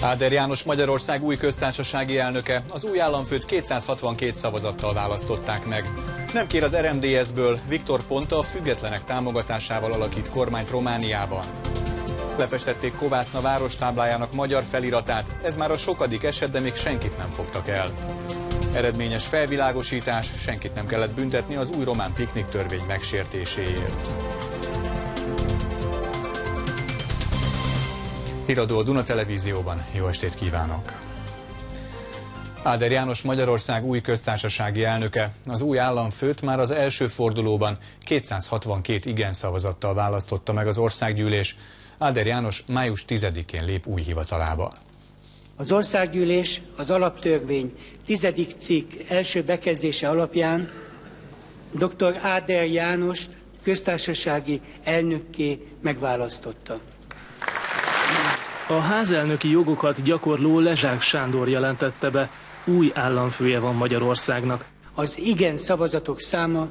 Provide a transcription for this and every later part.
Áder János Magyarország új köztársasági elnöke, az új államfőt 262 szavazattal választották meg. Nem kér az RMDSZ-ből, Viktor Ponta a függetlenek támogatásával alakít kormányt Romániában. Lefestették Kovászna várostáblájának magyar feliratát, ez már a sokadik eset, de még senkit nem fogtak el. Eredményes felvilágosítás, senkit nem kellett büntetni az új román piknik törvény megsértéséért. Híradó a Duna Televízióban. Jó estét kívánok! Áder János Magyarország új köztársasági elnöke. Az új államfőt már az első fordulóban 262 igen szavazattal választotta meg az országgyűlés. Áder János május 10-én lép új hivatalába. Az országgyűlés az alaptörvény 10. cikk első bekezdése alapján dr. Áder Jánost köztársasági elnökké megválasztotta. A házelnöki jogokat gyakorló Lezsák Sándor jelentette be, új államfője van Magyarországnak. Az igen szavazatok száma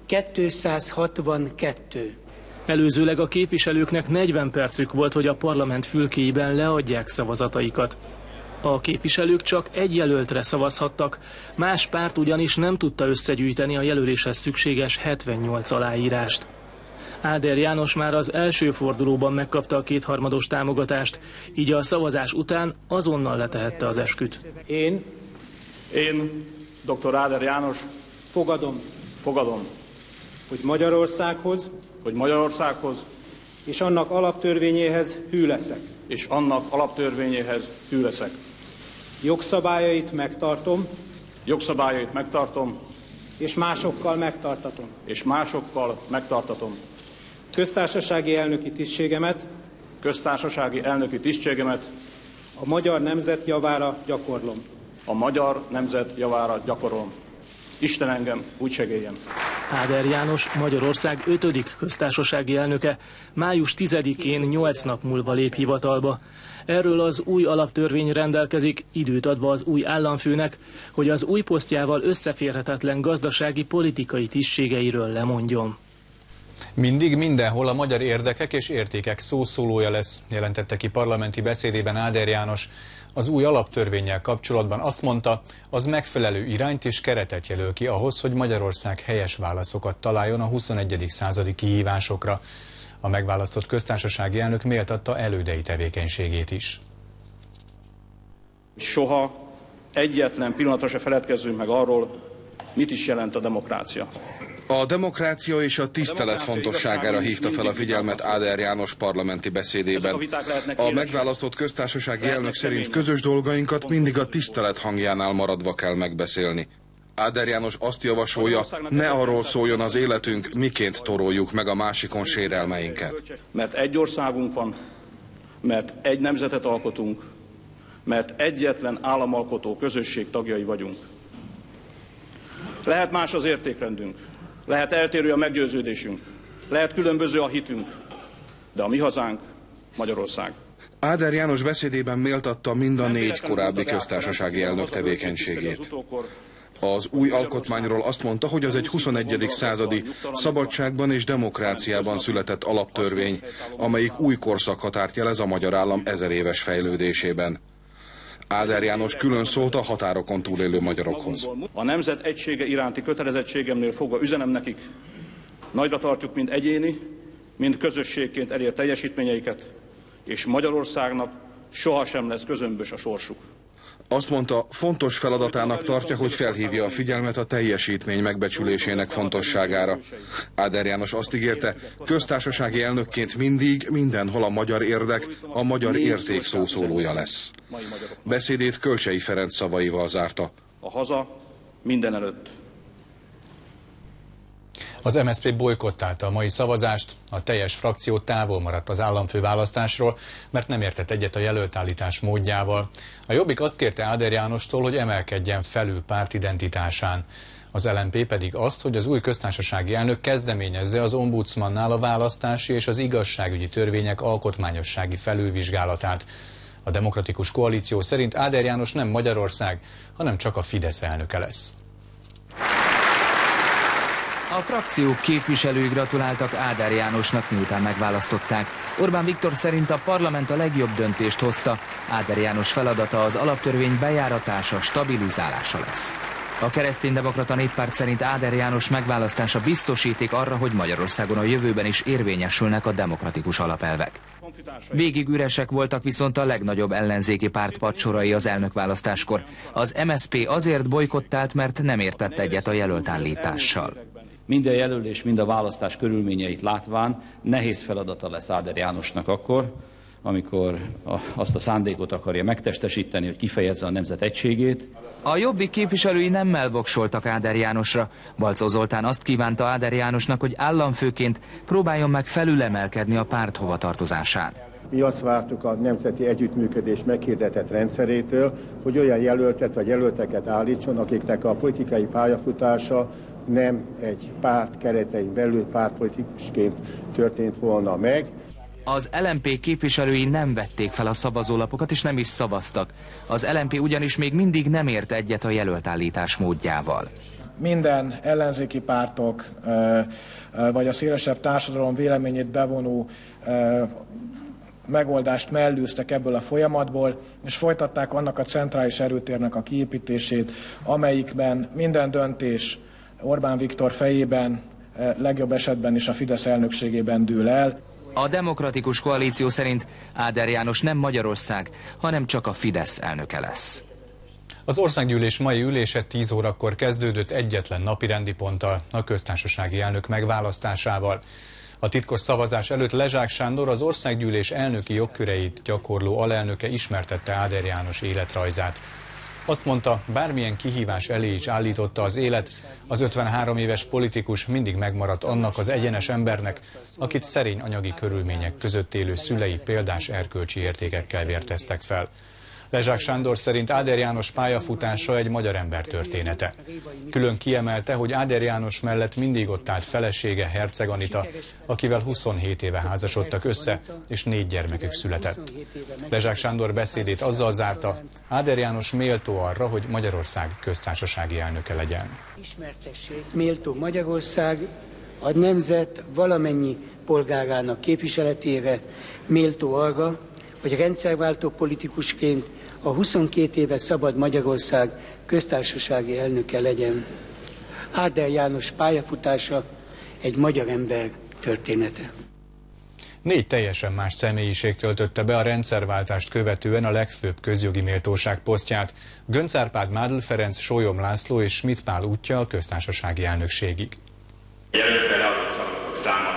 262. Előzőleg a képviselőknek 40 percük volt, hogy a parlament fülkéiben leadják szavazataikat. A képviselők csak egy jelöltre szavazhattak, más párt ugyanis nem tudta összegyűjteni a jelöléshez szükséges 78 aláírást. Áder János már az első fordulóban megkapta a kétharmados támogatást, így a szavazás után azonnal letehette az esküt. Én, dr. Áder János, fogadom, hogy Magyarországhoz és annak alaptörvényéhez hű leszek. Jogszabályait megtartom, és másokkal megtartatom. Köztársasági elnöki tisztségemet a magyar nemzet javára gyakorlom. Isten engem úgy segéljen. Áder János Magyarország 5. köztársasági elnöke május 10-én 8 nap múlva lép hivatalba. Erről az új alaptörvény rendelkezik, időt adva az új államfőnek, hogy az új posztjával összeférhetetlen gazdasági politikai tisztségeiről lemondjon. Mindig mindenhol a magyar érdekek és értékek szószólója lesz, jelentette ki parlamenti beszédében Áder János. Az új alaptörvénnyel kapcsolatban azt mondta, az megfelelő irányt és keretet jelöl ki ahhoz, hogy Magyarország helyes válaszokat találjon a 21. századi kihívásokra. A megválasztott köztársasági elnök méltatta elődei tevékenységét is. Soha egyetlen pillanatra se feledkezzünk meg arról, mit is jelent a demokrácia. A demokrácia és a tisztelet fontosságára hívta fel a figyelmet Áder János parlamenti beszédében. A megválasztott köztársasági elnök szerint közös dolgainkat mindig a tisztelet hangjánál maradva kell megbeszélni. Áder János azt javasolja, ne arról szóljon az életünk, miként toroljuk meg a másikon sérelmeinket. Mert egy országunk van, mert egy nemzetet alkotunk, mert egyetlen államalkotó közösség tagjai vagyunk. Lehet más az értékrendünk, lehet eltérő a meggyőződésünk, lehet különböző a hitünk, de a mi hazánk Magyarország. Áder János beszédében méltatta mind a 4 korábbi köztársasági elnök tevékenységét. Az új alkotmányról azt mondta, hogy az egy 21. századi szabadságban és demokráciában született alaptörvény, amelyik új korszakhatárt jelez a magyar állam 1000 éves fejlődésében. Áder János külön szólt a határokon túlélő magyarokhoz. A nemzet egysége iránti kötelezettségemnél fogva üzenem nekik, nagyra tartjuk mind egyéni, mind közösségként elért teljesítményeiket, és Magyarországnak sohasem lesz közömbös a sorsuk. Azt mondta, fontos feladatának tartja, hogy felhívja a figyelmet a teljesítmény megbecsülésének fontosságára. Áder János azt ígérte, köztársasági elnökként mindig, mindenhol a magyar érdek, a magyar érték szószólója lesz. Beszédét Kölcsey Ferenc szavaival zárta. A haza mindenelőtt. Az MSZP bojkottálta a mai szavazást, a teljes frakció távol maradt az államfő választásról, mert nem értett egyet a jelöltállítás módjával. A Jobbik azt kérte Áder Jánostól, hogy emelkedjen felül pártidentitásán. Az LMP pedig azt, hogy az új köztársasági elnök kezdeményezze az ombudsmannál a választási és az igazságügyi törvények alkotmányossági felülvizsgálatát. A Demokratikus Koalíció szerint Áder János nem Magyarország, hanem csak a Fidesz elnöke lesz. A frakciók képviselői gratuláltak Áder Jánosnak, miután megválasztották. Orbán Viktor szerint a parlament a legjobb döntést hozta. Áder János feladata az alaptörvény bejáratása, stabilizálása lesz. A Kereszténydemokrata Néppárt szerint Áder János megválasztása biztosíték arra, hogy Magyarországon a jövőben is érvényesülnek a demokratikus alapelvek. Végig üresek voltak viszont a legnagyobb ellenzéki párt padsorai az elnökválasztáskor. Az MSZP azért bojkottált, mert nem értett egyet a jelöltállítással. Mind a jelölés, mind a választás körülményeit látván nehéz feladata lesz Áder Jánosnak akkor, amikor azt a szándékot akarja megtestesíteni, hogy kifejezze a nemzet egységét. A Jobbik képviselői nemmel voksoltak Áder Jánosra. Balczó Zoltán azt kívánta Áder Jánosnak, hogy államfőként próbáljon meg felülemelkedni a párt hovatartozásán. Mi azt vártuk a nemzeti együttműködés meghirdetett rendszerétől, hogy olyan jelöltet vagy jelölteket állítson, akiknek a politikai pályafutása nem egy párt keretein belül pártpolitikusként történt volna meg. Az LMP képviselői nem vették fel a szavazólapokat, és nem is szavaztak. Az LMP ugyanis még mindig nem ért egyet a jelöltállítás módjával. Minden ellenzéki pártok, vagy a szélesebb társadalom véleményét bevonó megoldást mellőztek ebből a folyamatból, és folytatták annak a centrális erőtérnek a kiépítését, amelyikben minden döntés Orbán Viktor fejében, legjobb esetben is a Fidesz elnökségében dől el. A Demokratikus Koalíció szerint Áder János nem Magyarország, hanem csak a Fidesz elnöke lesz. Az országgyűlés mai ülése 10 órakor kezdődött egyetlen napirendi ponttal, a köztársasági elnök megválasztásával. A titkos szavazás előtt Lezsák Sándor, az országgyűlés elnöki jogköreit gyakorló alelnöke ismertette Áder János életrajzát. Azt mondta, bármilyen kihívás elé is állította az élet, az 53 éves politikus mindig megmaradt annak az egyenes embernek, akit szerény anyagi körülmények között élő szülei példás erkölcsi értékekkel vérteztek fel. Lezsák Sándor szerint Áder János pályafutása egy magyar ember története. Külön kiemelte, hogy Áder János mellett mindig ott állt felesége, Herceg Anita, akivel 27 éve házasodtak össze, és 4 gyermekük született. Lezsák Sándor beszédét azzal zárta, Áder János méltó arra, hogy Magyarország köztársasági elnöke legyen. Ismertessék, méltó Magyarország a nemzet valamennyi polgárának képviseletére, méltó arra, hogy rendszerváltó politikusként a 22 éve szabad Magyarország köztársasági elnöke legyen. Áder János pályafutása egy magyar ember története. 4 teljesen más személyiség töltötte be a rendszerváltást követően a legfőbb közjogi méltóság posztját. Göncz Árpád, Mádl Ferenc, Sólyom László és Schmidt Pál útja a köztársasági elnökségig. Jelöltre leadott szavazók száma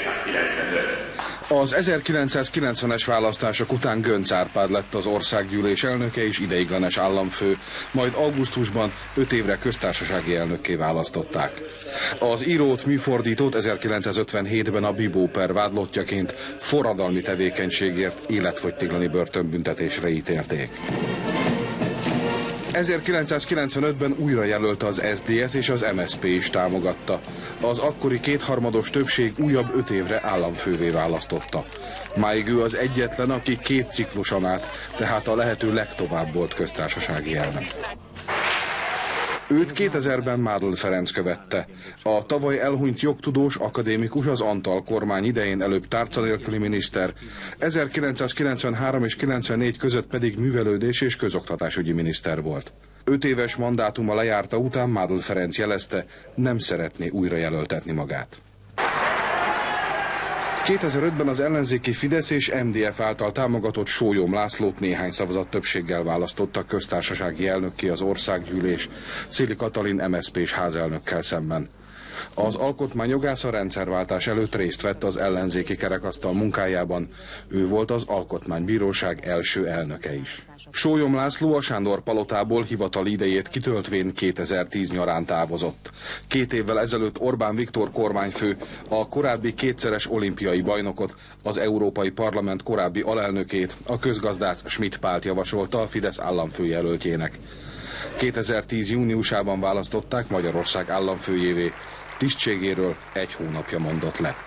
295. Az 1990-es választások után Göncz Árpád lett az országgyűlés elnöke és ideiglenes államfő, majd augusztusban 5 évre köztársasági elnökké választották. Az írót, műfordítót 1957-ben a Bibó per vádlottjaként forradalmi tevékenységért életfogytiglani börtönbüntetésre ítélték. 1995-ben újra jelölte az SZDSZ és az MSZP is támogatta. Az akkori kétharmados többség újabb 5 évre államfővé választotta. Máig ő az egyetlen, aki 2 cikluson át, tehát a lehető legtovább volt köztársasági elnök. Őt 2000-ben Mádl Ferenc követte. A tavaly elhunyt jogtudós akadémikus az Antal kormány idején előbb tárca nélküli miniszter, 1993 és 94 között pedig művelődés és közoktatásügyi miniszter volt. 5 éves mandátuma lejárta után Mádl Ferenc jelezte, nem szeretné újra jelöltetni magát. 2005-ben az ellenzéki Fidesz és MDF által támogatott Sólyom Lászlót néhány szavazat többséggel választotta köztársasági elnökké az országgyűlés, Széli Katalin MSZP-s házelnökkel szemben. Az alkotmányjogász a rendszerváltás előtt részt vett az ellenzéki kerekasztal munkájában, ő volt az Alkotmánybíróság első elnöke is. Sólyom László a Sándor palotából hivatali idejét kitöltvén 2010 nyarán távozott. 2 évvel ezelőtt Orbán Viktor kormányfő a korábbi 2-szeres olimpiai bajnokot, az Európai Parlament korábbi alelnökét, a közgazdász Schmidt Pált javasolta a Fidesz államfőjelöltjének. 2010 júniusában választották Magyarország államfőjévé, tisztségéről 1 hónapja mondott le.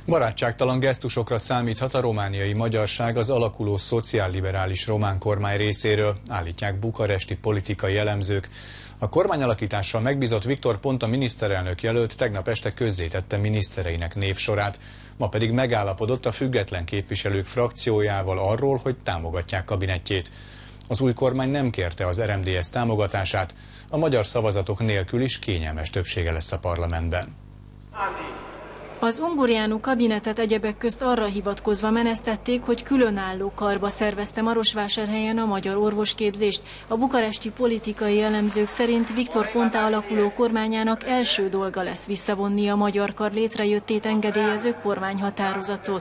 Barátságtalan gesztusokra számíthat a romániai magyarság az alakuló szociálliberális román kormány részéről, állítják bukaresti politikai elemzők. A kormányalakítással megbízott Viktor Ponta miniszterelnök jelölt tegnap este közzétette minisztereinek névsorát, ma pedig megállapodott a független képviselők frakciójával arról, hogy támogatják kabinettjét. Az új kormány nem kérte az RMDSZ támogatását, a magyar szavazatok nélkül is kényelmes többsége lesz a parlamentben. Az Ungureanu kabinetet egyebek közt arra hivatkozva menesztették, hogy különálló karba szervezte Marosvásárhelyen a magyar orvosképzést. A bukaresti politikai elemzők szerint Viktor Ponta alakuló kormányának első dolga lesz visszavonni a magyar kar létrejöttét engedélyező kormányhatározatot.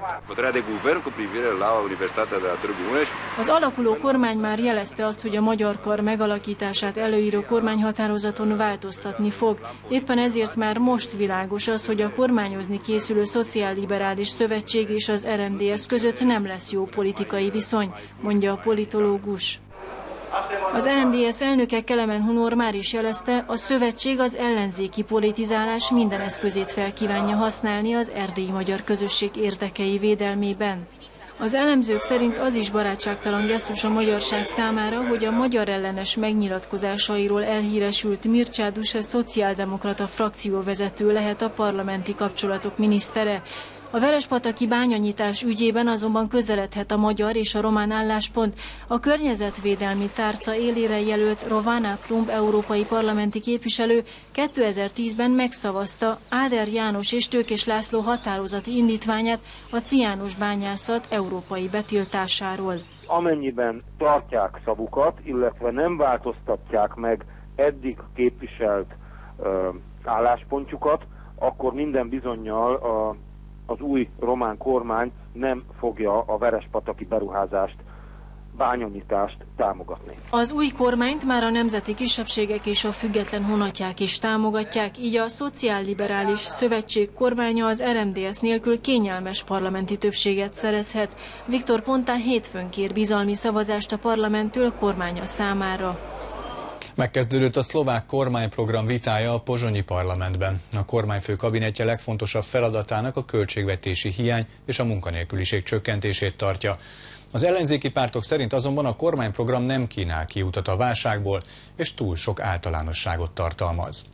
Az alakuló kormány már jelezte azt, hogy a magyar kar megalakítását előíró kormányhatározaton változtatni fog. Éppen ezért már most világos az, hogy a kormányozni készülő szociálliberális szövetség és az RMDSZ között nem lesz jó politikai viszony, mondja a politológus. Az RMDSZ elnöke Kelemen Hunor már is jelezte, a szövetség az ellenzéki politizálás minden eszközét fel kívánja használni az erdélyi magyar közösség érdekei védelmében. Az elemzők szerint az is barátságtalan gesztus a magyarság számára, hogy a magyar ellenes megnyilatkozásairól elhíresült Mircea Dusze szociáldemokrata frakcióvezető lehet a parlamenti kapcsolatok minisztere. A verespataki bányanyitás ügyében azonban közeledhet a magyar és a román álláspont. A környezetvédelmi tárca élére jelölt Rovana Plumb európai parlamenti képviselő 2010-ben megszavazta Áder János és Tőkés László határozati indítványát a ciános bányászat európai betiltásáról. Amennyiben tartják szavukat, illetve nem változtatják meg eddig képviselt álláspontjukat, akkor minden bizonnyal az új román kormány nem fogja a verespataki beruházást, bányanyitást támogatni. Az új kormányt már a nemzeti kisebbségek és a független honatják is támogatják, így a szociálliberális szövetség kormánya az RMDSZ nélkül kényelmes parlamenti többséget szerezhet. Viktor Ponta hétfőn kér bizalmi szavazást a parlamenttől kormánya számára. Megkezdődött a szlovák kormányprogram vitája a pozsonyi parlamentben. A kormányfő kabinetje legfontosabb feladatának a költségvetési hiány és a munkanélküliség csökkentését tartja. Az ellenzéki pártok szerint azonban a kormányprogram nem kínál kiutat a válságból, és túl sok általánosságot tartalmaz.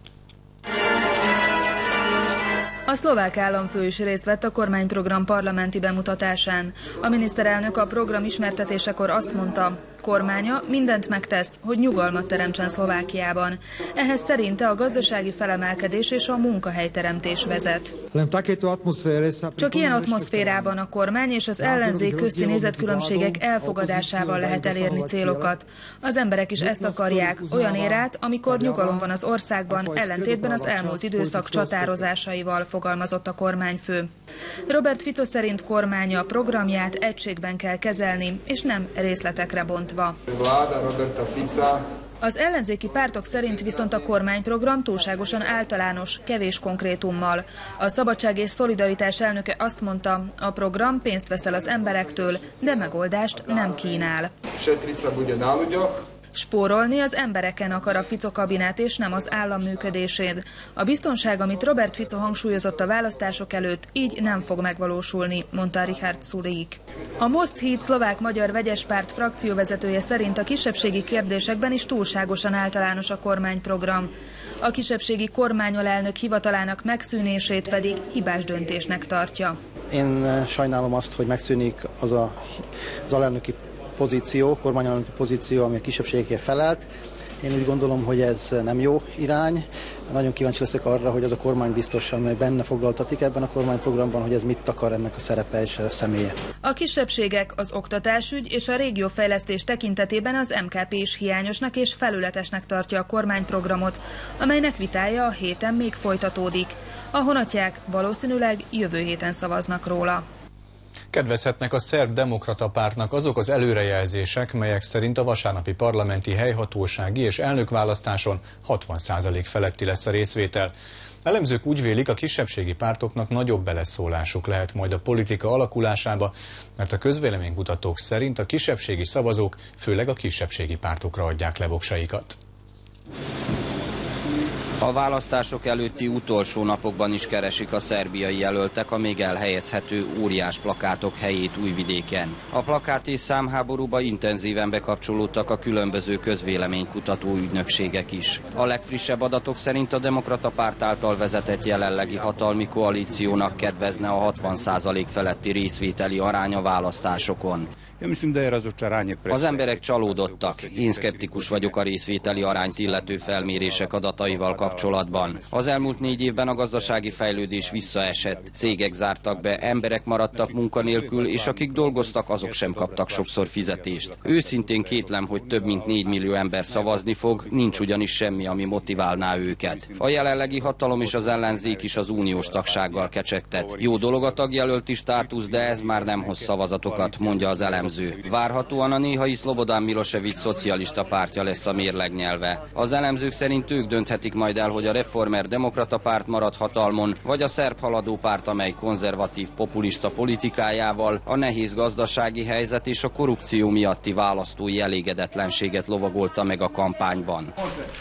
A szlovák államfő is részt vett a kormányprogram parlamenti bemutatásán. A miniszterelnök a program ismertetésekor azt mondta, kormánya mindent megtesz, hogy nyugalmat teremtsen Szlovákiában. Ehhez szerinte a gazdasági felemelkedés és a munkahelyteremtés vezet. Csak ilyen atmoszférában a kormány és az ellenzék közti nézetkülönbségek elfogadásával lehet elérni célokat. Az emberek is ezt akarják, olyan érát, amikor nyugalom van az országban, ellentétben az elmúlt időszak csatározásaival, fogalmazott a kormányfő. Robert Fico szerint kormánya programját egységben kell kezelni, és nem részletekre bontva. Az ellenzéki pártok szerint viszont a kormányprogram túlságosan általános, kevés konkrétummal. A Szabadság és Szolidaritás elnöke azt mondta, a program pénzt vesz el az emberektől, de megoldást nem kínál. Spórolni az embereken akar a Fico kabinet, és nem az állam működésén. A biztonság, amit Robert Fico hangsúlyozott a választások előtt, így nem fog megvalósulni, mondta Richard Sulik. A Most Híd szlovák-magyar vegyes párt frakcióvezetője szerint a kisebbségi kérdésekben is túlságosan általános a kormányprogram. A kisebbségi kormányalelnök hivatalának megszűnését pedig hibás döntésnek tartja. Én sajnálom azt, hogy megszűnik az alelnöki pozíció, kormányalelnöki pozíció, ami a kisebbségekért felelt. Én úgy gondolom, hogy ez nem jó irány. Nagyon kíváncsi leszek arra, hogy az a kormánybiztos, amely benne foglaltatik ebben a kormányprogramban, hogy ez mit akar ennek a szerepe és a személye. A kisebbségek az oktatásügy és a régiófejlesztés tekintetében az MKP is hiányosnak és felületesnek tartja a kormányprogramot, amelynek vitája a héten még folytatódik. A honatják valószínűleg jövő héten szavaznak róla. Kedvezhetnek a szerb demokrata pártnak azok az előrejelzések, melyek szerint a vasárnapi parlamenti helyhatósági és elnökválasztáson 60% feletti lesz a részvétel. Elemzők úgy vélik, a kisebbségi pártoknak nagyobb beleszólásuk lehet majd a politika alakulásába, mert a közvéleménykutatók szerint a kisebbségi szavazók főleg a kisebbségi pártokra adják le voksaikat. A választások előtti utolsó napokban is keresik a szerbiai jelöltek a még elhelyezhető óriás plakátok helyét Újvidéken. A plakát és számháborúba intenzíven bekapcsolódtak a különböző közvéleménykutató ügynökségek is. A legfrissebb adatok szerint a Demokrata Párt által vezetett jelenlegi hatalmi koalíciónak kedvezne a 60% feletti részvételi arány a választásokon. Az emberek csalódottak. Én szkeptikus vagyok a részvételi arányt illető felmérések adataival kapcsolatban. Az elmúlt 4 évben a gazdasági fejlődés visszaesett. Cégek zártak be, emberek maradtak munkanélkül, és akik dolgoztak, azok sem kaptak sokszor fizetést. Őszintén kétlem, hogy több mint 4 millió ember szavazni fog, nincs ugyanis semmi, ami motiválná őket. A jelenlegi hatalom és az ellenzék is az uniós tagsággal kecsegtet. Jó dolog a tagjelölti státusz, de ez már nem hoz szavazatokat, mondja az elemző. Várhatóan a néhai Szlobodán Milosevic szocialista pártja lesz a mérlegnyelve. Az elemzők szerint ők dönthetik majd el, hogy a reformer demokrata párt marad hatalmon, vagy a szerb haladó párt, amely konzervatív populista politikájával a nehéz gazdasági helyzet és a korrupció miatti választói elégedetlenséget lovagolta meg a kampányban.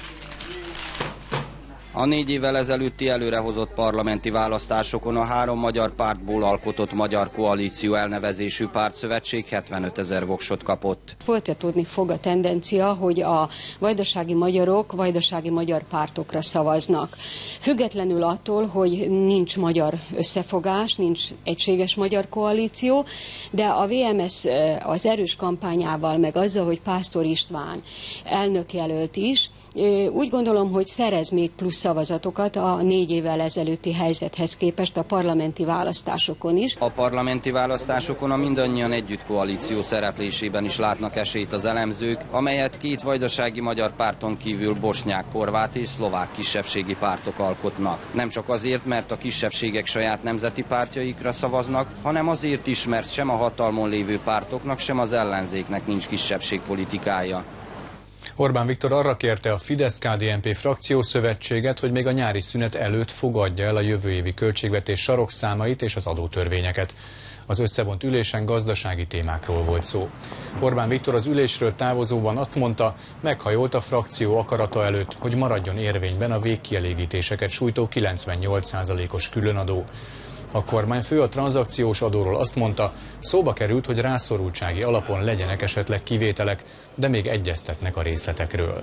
A 4 évvel ezelőtti előrehozott parlamenti választásokon a 3 magyar pártból alkotott Magyar Koalíció elnevezésű pártszövetség 75 000 voksot kapott. Folytatódni fog a tendencia, hogy a vajdasági magyarok vajdasági magyar pártokra szavaznak. Függetlenül attól, hogy nincs magyar összefogás, nincs egységes magyar koalíció, de a VMS az erős kampányával, meg azzal, hogy Pásztor István elnökjelölt is, úgy gondolom, hogy szerez még plusz szavazatokat a 4 évvel ezelőtti helyzethez képest a parlamenti választásokon is. A parlamenti választásokon a mindannyian együtt koalíció szereplésében is látnak esélyt az elemzők, amelyet 2 vajdasági magyar párton kívül bosnyák, horvát és szlovák kisebbségi pártok alkotnak. Nem csak azért, mert a kisebbségek saját nemzeti pártjaikra szavaznak, hanem azért is, mert sem a hatalmon lévő pártoknak, sem az ellenzéknek nincs kisebbségpolitikája. Orbán Viktor arra kérte a Fidesz-KDNP frakciószövetséget, hogy még a nyári szünet előtt fogadja el a jövő évi költségvetés sarokszámait és az adótörvényeket. Az összevont ülésen gazdasági témákról volt szó. Orbán Viktor az ülésről távozóban azt mondta, meghajolt a frakció akarata előtt, hogy maradjon érvényben a végkielégítéseket sújtó 98%-os különadó. A kormányfő a tranzakciós adóról azt mondta, szóba került, hogy rászorultsági alapon legyenek esetleg kivételek, de még egyeztetnek a részletekről.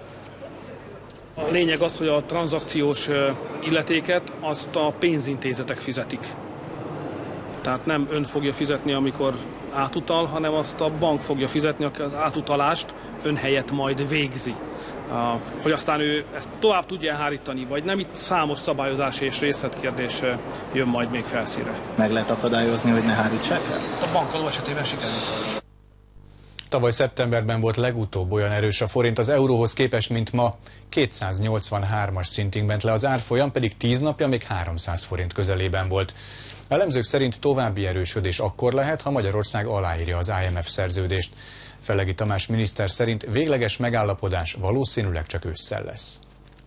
A lényeg az, hogy a tranzakciós illetéket azt a pénzintézetek fizetik. Tehát nem ön fogja fizetni, amikor átutal, hanem azt a bank fogja fizetni, aki az átutalást ön helyett majd végzi. Hogy aztán ő ezt tovább tudja hárítani, vagy nem, itt számos szabályozási és részletkérdés jön majd még felszínre. Meg lehet akadályozni, hogy ne hárítsák el? A bankaló esetében sikerült. Tavaly szeptemberben volt legutóbb olyan erős a forint az euróhoz képest, mint ma. 283-as szintig ment le az árfolyam, pedig 10 napja még 300 forint közelében volt. Elemzők szerint további erősödés akkor lehet, ha Magyarország aláírja az IMF szerződést. Fellegi Tamás miniszter szerint végleges megállapodás valószínűleg csak ősszel lesz.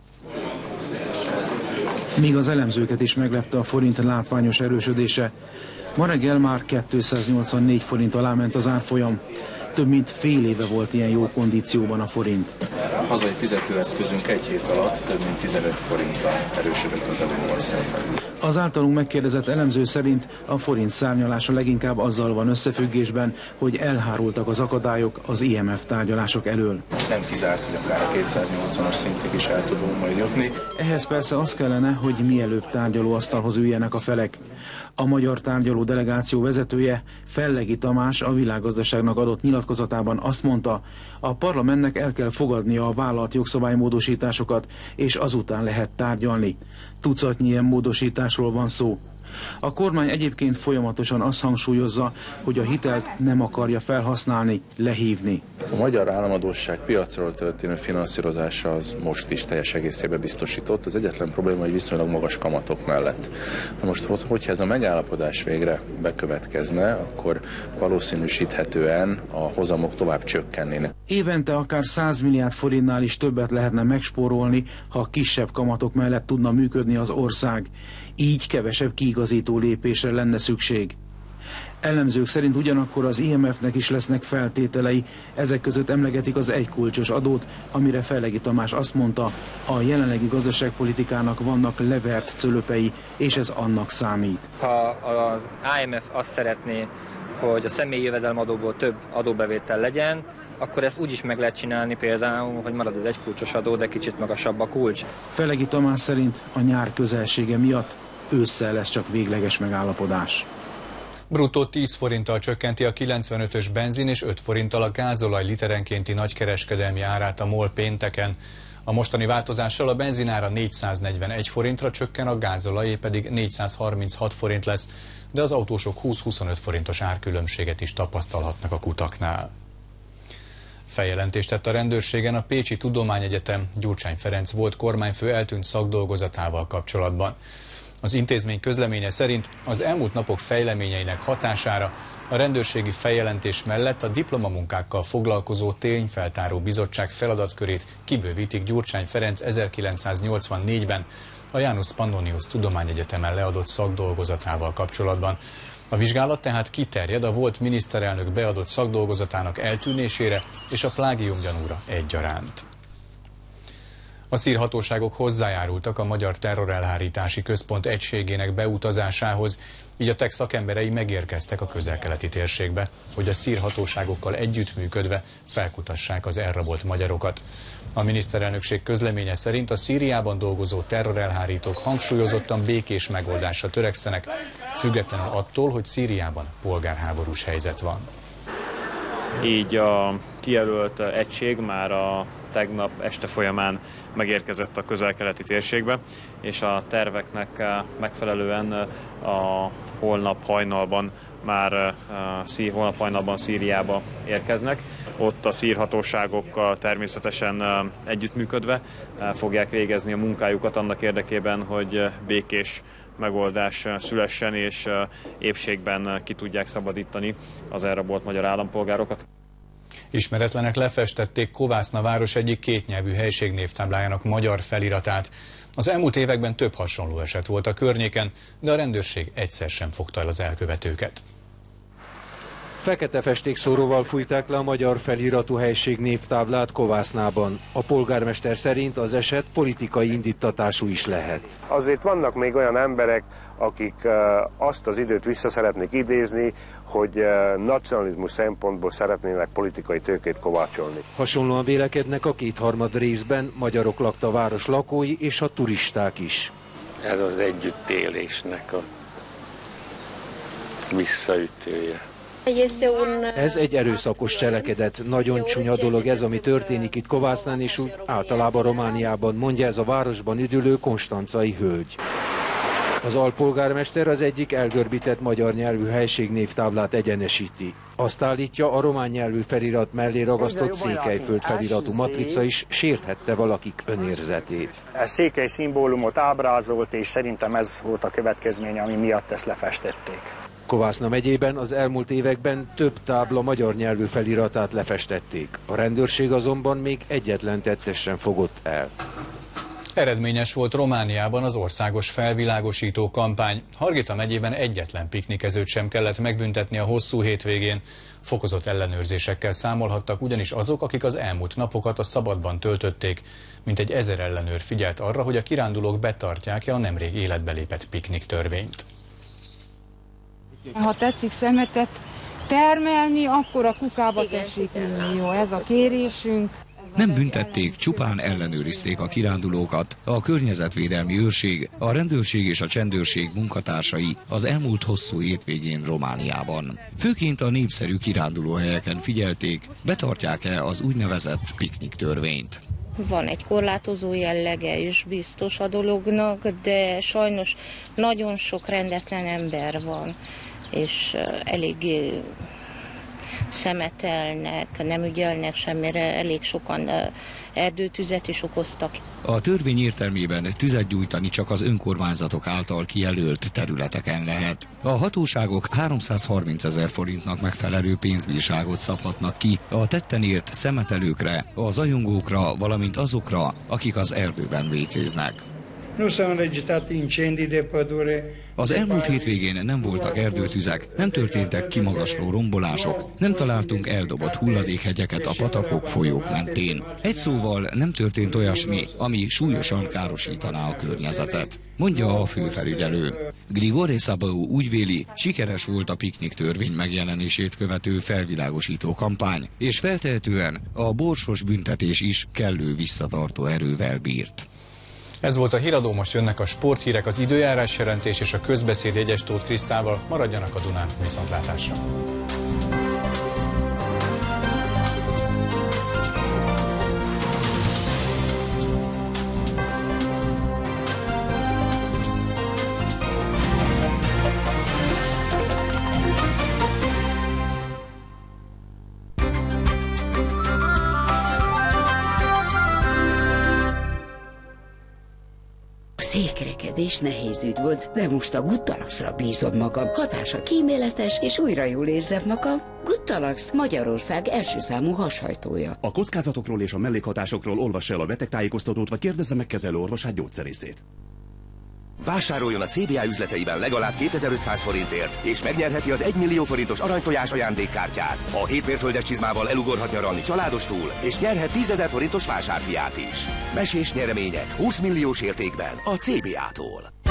Míg az elemzőket is meglepte a forint látványos erősödése, ma reggel már 284 forint alá ment az árfolyam. Több mint fél éve volt ilyen jó kondícióban a forint. A hazai fizetőeszközünk egy hét alatt több mint 15 forinttal erősödött az euróval szemben. Az általunk megkérdezett elemző szerint a forint szárnyalása leginkább azzal van összefüggésben, hogy elhárultak az akadályok az IMF tárgyalások elől. Nem kizárt, hogy akár a 280-as szintig is el tudunk majd jutni. Ehhez persze az kellene, hogy mielőbb tárgyalóasztalhoz üljenek a felek. A magyar tárgyaló delegáció vezetője, Fellegi Tamás a Világgazdaságnak adott nyilatkozatában azt mondta, a parlamentnek el kell fogadnia a vállalt jogszabálymódosításokat, és azután lehet tárgyalni. Tucatnyi ilyen módosításról van szó. A kormány egyébként folyamatosan azt hangsúlyozza, hogy a hitelt nem akarja felhasználni, lehívni. A magyar államadósság piacról történő finanszírozása az most is teljes egészében biztosított. Az egyetlen probléma, hogy viszonylag magas kamatok mellett. Na most, hogyha ez a megállapodás végre bekövetkezne, akkor valószínűsíthetően a hozamok tovább csökkennének. Évente akár 100 milliárd forintnál is többet lehetne megspórolni, ha kisebb kamatok mellett tudna működni az ország. Így kevesebb kiigazító lépésre lenne szükség. Elemzők szerint ugyanakkor az IMF-nek is lesznek feltételei, ezek között emlegetik az egykulcsos adót, amire Fejlegi Tamás azt mondta, a jelenlegi gazdaságpolitikának vannak levert cölöpei, és ez annak számít. Ha az IMF azt szeretné, hogy a személyi jövedelemadóból több adóbevétel legyen, akkor ezt úgy is meg lehet csinálni például, hogy marad az egykulcsos adó, de kicsit magasabb a kulcs. Fejlegi Tamás szerint a nyár közelsége miatt ősszel lesz csak végleges megállapodás. Bruttó 10 forinttal csökkenti a 95-ös benzin és 5 forinttal a gázolaj literenkénti nagykereskedelmi árát a MOL pénteken. A mostani változással a benzinára 441 forintra csökken, a gázolajé pedig 436 forint lesz, de az autósok 20-25 forintos árkülönbséget is tapasztalhatnak a kutaknál. Feljelentést tett a rendőrségen a Pécsi Tudományegyetem Gyurcsány Ferenc volt kormányfő eltűnt szakdolgozatával kapcsolatban. Az intézmény közleménye szerint az elmúlt napok fejleményeinek hatására a rendőrségi feljelentés mellett a diplomamunkákkal foglalkozó tényfeltáró bizottság feladatkörét kibővítik Gyurcsány Ferenc 1984-ben a Janus Pannonius Tudományegyetemen leadott szakdolgozatával kapcsolatban. A vizsgálat tehát kiterjed a volt miniszterelnök beadott szakdolgozatának eltűnésére és a plágiumgyanúra egyaránt. A szírhatóságok hozzájárultak a Magyar Terrorelhárítási Központ egységének beutazásához, így a TEK szakemberei megérkeztek a közel-keleti térségbe, hogy a szírhatóságokkal együttműködve felkutassák az elrabolt magyarokat. A miniszterelnökség közleménye szerint a Szíriában dolgozó terrorelhárítók hangsúlyozottan békés megoldásra törekszenek, függetlenül attól, hogy Szíriában polgárháborús helyzet van. Így a kijelölt egység már a tegnap este folyamán megérkezett a közel-keleti térségbe, és a terveknek megfelelően a holnap hajnalban Szíriába érkeznek. Ott a szírhatóságokkal természetesen együttműködve fogják végezni a munkájukat annak érdekében, hogy békés megoldás szülessen, és épségben ki tudják szabadítani az elrabolt magyar állampolgárokat. Ismeretlenek lefestették Kovászna város egyik kétnyelvű helységnévtáblájának magyar feliratát. Az elmúlt években több hasonló eset volt a környéken, de a rendőrség egyszer sem fogta el az elkövetőket. Fekete festékszóróval fújták le a magyar feliratú helység névtáblát Kovásznában. A polgármester szerint az eset politikai indítatású is lehet. Azért vannak még olyan emberek, akik azt az időt vissza szeretnék idézni, hogy nacionalizmus szempontból szeretnének politikai tőkét kovácsolni. Hasonlóan vélekednek a kétharmad részben, magyarok lakta város lakói és a turisták is. Ez az együttélésnek a visszaütője. Ez egy erőszakos cselekedet. Nagyon csúnya dolog ez, ami történik itt Kovásznán és úgy általában Romániában, mondja ez a városban üdülő konstancai hölgy. Az alpolgármester az egyik elgörbített magyar nyelvű helységnévtáblát egyenesíti. Azt állítja, a román nyelvű felirat mellé ragasztott Székelyföld feliratú matrica is sérthette valakik önérzetét. Ez székely szimbólumot ábrázolt, és szerintem ez volt a következménye, ami miatt ezt lefestették. Kovászna megyében az elmúlt években több tábla magyar nyelvű feliratát lefestették. A rendőrség azonban még egyetlen tettest sem fogott el. Eredményes volt Romániában az országos felvilágosító kampány. Hargita megyében egyetlen piknikezőt sem kellett megbüntetni a hosszú hétvégén. Fokozott ellenőrzésekkel számolhattak ugyanis azok, akik az elmúlt napokat a szabadban töltötték. Mintegy 1000 ellenőr figyelt arra, hogy a kirándulók betartják-e a nemrég életbe lépett piknik törvényt. Ha tetszik szemetet termelni, akkor a kukába tessék ülni. Jó, ez a kérésünk. Nem büntették, csupán ellenőrizték a kirándulókat. A környezetvédelmi őrség, a rendőrség és a csendőrség munkatársai az elmúlt hosszú hétvégén Romániában. Főként a népszerű kirándulóhelyeken figyelték, betartják-e az úgynevezett piknik törvényt. Van egy korlátozó jellege is biztos a dolognak, de sajnos nagyon sok rendetlen ember van, és eléggé szemetelnek, nem ügyelnek semmire, elég sokan erdőtüzet is okoztak. A törvény értelmében tüzet gyújtani csak az önkormányzatok által kijelölt területeken lehet. A hatóságok 330 000 forintnak megfelelő pénzbírságot szabhatnak ki a tetten ért szemetelőkre, a zajongókra, valamint azokra, akik az erdőben vécéznek. Az elmúlt hétvégén nem voltak erdőtüzek, nem történtek kimagasló rombolások, nem találtunk eldobott hulladékhegyeket a patakok, folyók mentén. Egy szóval nem történt olyasmi, ami súlyosan károsítaná a környezetet, mondja a főfelügyelő. Grigore Szabó úgy véli, sikeres volt a piknik törvény megjelenését követő felvilágosító kampány, és feltehetően a borsos büntetés is kellő visszatartó erővel bírt. Ez volt a Híradó, most jönnek a sporthírek, az időjárás jelentés és a közbeszéd Jegyes Tóth Krisztával. Maradjanak a Dunán, viszontlátásra! Székrekedés nehéz ügy volt, de most a Guttalaxra bízom magam. Hatása kíméletes, és újra jól érzem magam. Guttalax, Magyarország első számú hashajtója. A kockázatokról és a mellékhatásokról olvassa el a betegtájékoztatót, vagy kérdezze meg kezelőorvosát, gyógyszerészét. Vásároljon a CBA üzleteiben legalább 2500 forintért, és megnyerheti az 1 millió forintos aranytojás ajándékkártyát. A 7 mérföldes csizmával elugorhat nyaralni családostul, és nyerhet 10 000 forintos vásárfiát is. Mesés nyeremények 20 milliós értékben a CBA-tól.